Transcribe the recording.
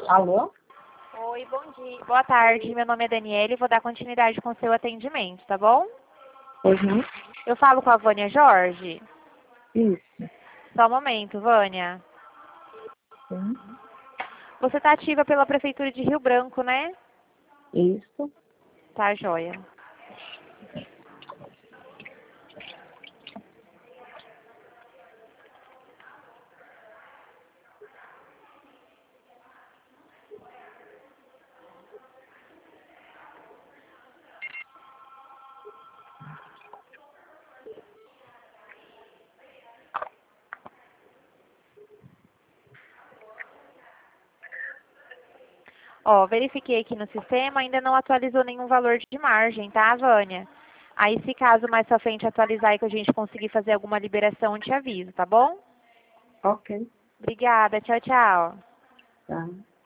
Alô? Oi, bom dia. Boa tarde, meu nome é Daniela e vou dar continuidade com o seu atendimento, tá bom? Uhum. Eu falo com a Vânia Jorge? Isso. Só um momento, Vânia. Sim. Você está ativa pela Prefeitura de Rio Branco, né? Isso. Tá, joia. Ó, verifiquei aqui no sistema, ainda não atualizou nenhum valor de margem, tá, Vânia? Aí, se caso mais pra frente atualizar e que a gente conseguir fazer alguma liberação, eu te aviso, tá bom? Ok. Obrigada, tchau, tchau. Tá.